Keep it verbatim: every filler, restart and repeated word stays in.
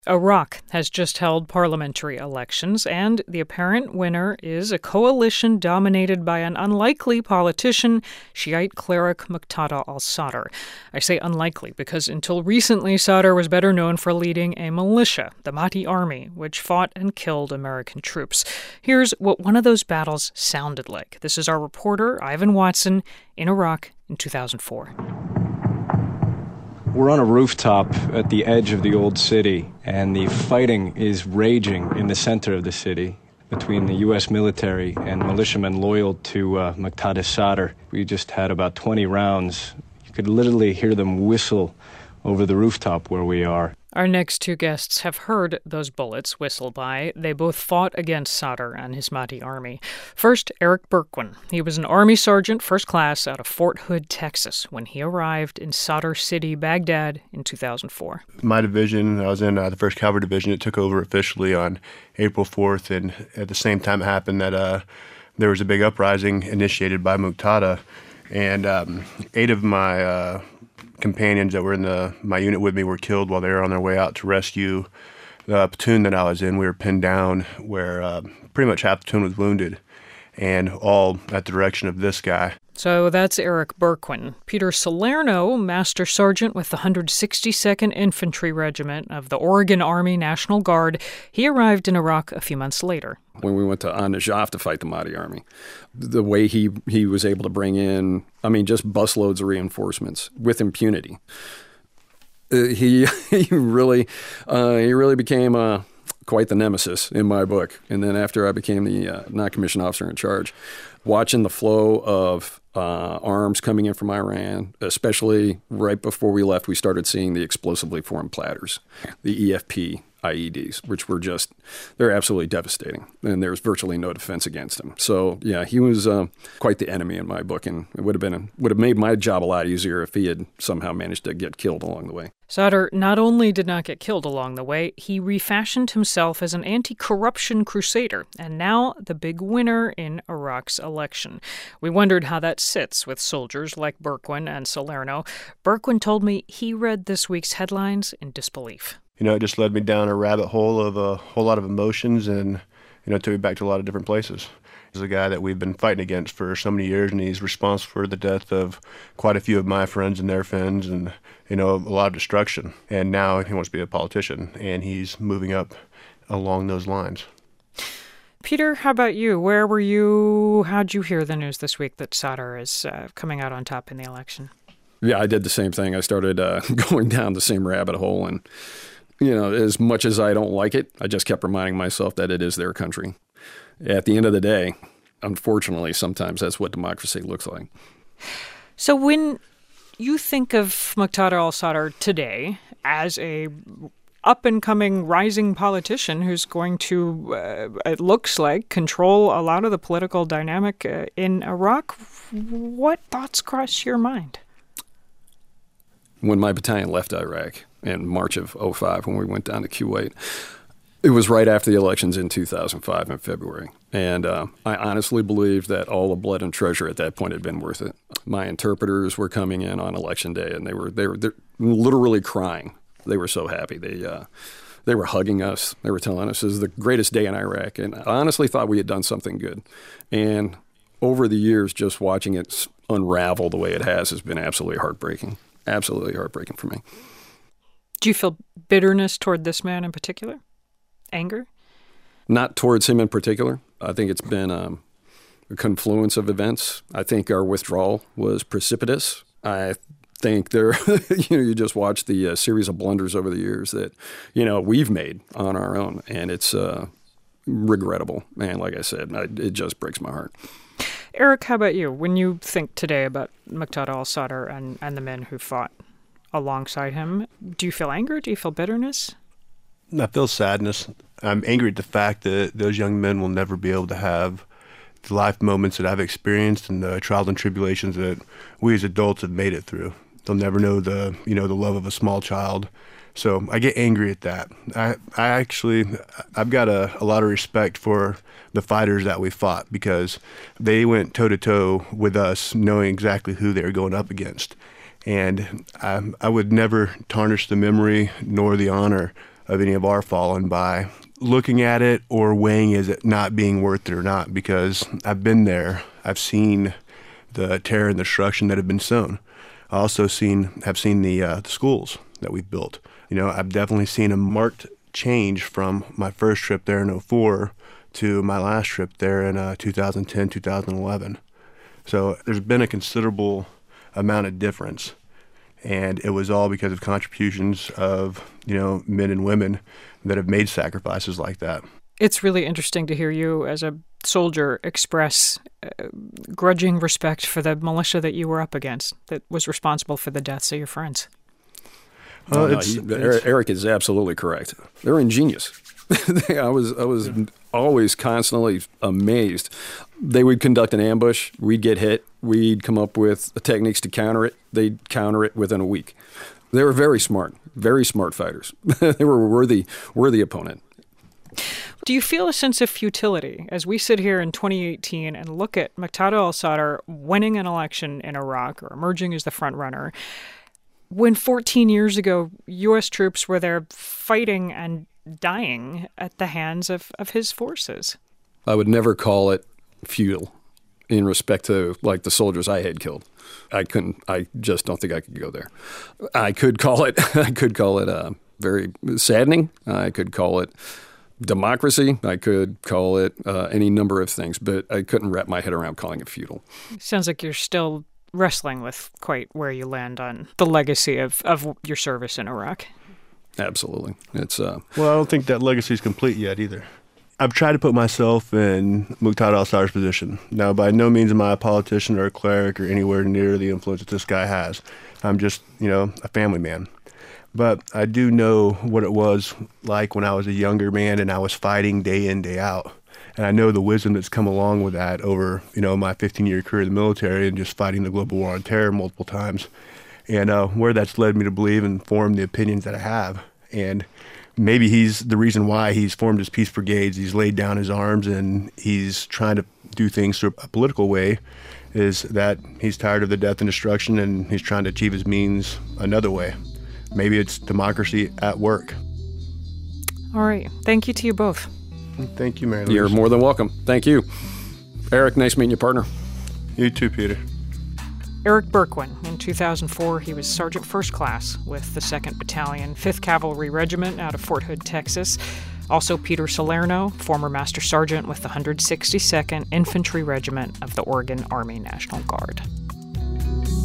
Iraq has just held parliamentary elections, and the apparent winner is a coalition dominated by an unlikely politician, Shiite cleric Muqtada al-Sadr. I say unlikely because until recently, Sadr was better known for leading a militia, the Mahdi Army, which fought and killed American troops. Here's what one of those battles sounded like. This is our reporter, Ivan Watson, in Iraq in two thousand four. We're on a rooftop at the edge of the old city, and the fighting is raging in the center of the city between the U S military and militiamen loyal to uh, Muqtada Sadr. We just had about twenty rounds. You could literally hear them whistle over the rooftop where we are. Our next two guests have heard those bullets whistle by. They both fought against Sadr and his Mahdi army. First, Eric Berkwin. He was an Army sergeant, first class, out of Fort Hood, Texas, when he arrived in Sadr City, Baghdad, in two thousand four. My division, I was in uh, the first Cavalry Division. It took over officially on April fourth, and at the same time it happened that uh, there was a big uprising initiated by Muqtada, and um, eight of my uh, companions that were in the my unit with me were killed while they were on their way out to rescue the platoon that I was in. We were pinned down where uh, pretty much half the platoon was wounded, and all at the direction of this guy. So that's Eric Berkwin. Peter Salerno, Master Sergeant with the one hundred sixty-second Infantry Regiment of the Oregon Army National Guard. He arrived in Iraq a few months later. When we went to An-Najaf to fight the Mahdi army, the way he, he was able to bring in, I mean, just busloads of reinforcements with impunity. Uh, he he really uh, he really became uh, quite the nemesis in my book. And then after I became the uh, non-commissioned officer in charge, watching the flow of uh, arms coming in from Iran, especially right before we left, we started seeing the explosively formed platters, the E F P I E Ds, which were just, they're absolutely devastating. And there's virtually no defense against him. So, yeah, he was uh, quite the enemy in my book, and it would have been a, would have made my job a lot easier if he had somehow managed to get killed along the way. Sadr not only did not get killed along the way, he refashioned himself as an anti-corruption crusader, and now the big winner in Iraq's election. We wondered how that sits with soldiers like Berkwin and Salerno. Berkwin told me he read this week's headlines in disbelief. You know, it just led me down a rabbit hole of a whole lot of emotions, and, you know, took me back to a lot of different places. He's a guy that we've been fighting against for so many years, and he's responsible for the death of quite a few of my friends and their friends, and, you know, a lot of destruction. And now he wants to be a politician, and he's moving up along those lines. Peter, how about you? Where were you? How'd you hear the news this week that Sadr is uh, coming out on top in the election? Yeah, I did the same thing. I started uh, going down the same rabbit hole, and you know, as much as I don't like it, I just kept reminding myself that it is their country. At the end of the day, unfortunately, sometimes that's what democracy looks like. So when you think of Muqtada al-Sadr today as a up-and-coming rising politician who's going to, uh, it looks like, control a lot of the political dynamic uh, in Iraq, what thoughts cross your mind? When my battalion left Iraq in March of oh five, when we went down to Kuwait, it was right after the elections in two thousand five in February. And uh, I honestly believed that all the blood and treasure at that point had been worth it. My interpreters were coming in on election day, and they were they were literally crying. They were so happy. They uh, they were hugging us. They were telling us this is the greatest day in Iraq. And I honestly thought we had done something good. And over the years, just watching it unravel the way it has has been absolutely heartbreaking. Absolutely heartbreaking for me. Do you feel bitterness toward this man in particular? Anger? Not towards him in particular. I think it's been um, a confluence of events. I think our withdrawal was precipitous. I think there, you know, you just watch the uh, series of blunders over the years that, you know, we've made on our own, and it's uh, regrettable. And like I said, I, it just breaks my heart. Eric, how about you? When you think today about Muqtada al-Sadr and, and the men who fought alongside him, do you feel anger? Do you feel bitterness? I feel sadness. I'm angry at the fact that those young men will never be able to have the life moments that I've experienced and the trials and tribulations that we as adults have made it through. They'll never know the, you know, the love of a small child. So I get angry at that. I, I actually, I've got a, a lot of respect for the fighters that we fought because they went toe-to-toe with us knowing exactly who they were going up against. And I, I would never tarnish the memory nor the honor of any of our fallen by looking at it or weighing is it not being worth it or not, because I've been there. I've seen the terror and destruction that have been sown. I also seen have seen the, uh, the schools that we've built. You know, I've definitely seen a marked change from my first trip there in oh four to my last trip there in uh, two thousand ten, two thousand eleven. So there's been a considerable amount of difference, and it was all because of contributions of, you know, men and women that have made sacrifices like that. It's really interesting to hear you as a soldier express uh, grudging respect for the militia that you were up against that was responsible for the deaths of your friends. Oh, no, he, Eric is absolutely correct. They're ingenious. I was I was yeah. always constantly amazed. They would conduct an ambush. We'd get hit. We'd come up with techniques to counter it. They'd counter it within a week. They were very smart, very smart fighters. They were a worthy, worthy opponent. Do you feel a sense of futility as we sit here in twenty eighteen and look at Muqtada al-Sadr winning an election in Iraq or emerging as the front runner, when fourteen years ago U S troops were there fighting and dying at the hands of, of his forces? I would never call it futile in respect to like the soldiers I had killed. I couldn't, I just don't think I could go there. I could call it, I could call it uh, very saddening. I could call it democracy. I could call it uh, any number of things, but I couldn't wrap my head around calling it futile. Sounds like you're still wrestling with quite where you land on the legacy of, of your service in Iraq. Absolutely. It's uh, well, I don't think that legacy is complete yet either. I've tried to put myself in Muqtada al-Sadr's position. Now, by no means am I a politician or a cleric or anywhere near the influence that this guy has. I'm just, you know, a family man. But I do know what it was like when I was a younger man and I was fighting day in, day out. And I know the wisdom that's come along with that over, you know, my fifteen-year career in the military and just fighting the global war on terror multiple times. And uh, where that's led me to believe and form the opinions that I have. And maybe he's the reason why he's formed his peace brigades. He's laid down his arms and he's trying to do things through a political way, is that he's tired of the death and destruction and he's trying to achieve his means another way. Maybe it's democracy at work. All right. Thank you to you both. Thank you, Mary Louise. You're more than welcome. Thank you. Eric, nice meeting you, partner. You too, Peter. Eric Berkwin. In two thousand four, he was Sergeant First Class with the second Battalion, fifth Cavalry Regiment out of Fort Hood, Texas. Also Peter Salerno, former Master Sergeant with the one hundred sixty-second Infantry Regiment of the Oregon Army National Guard.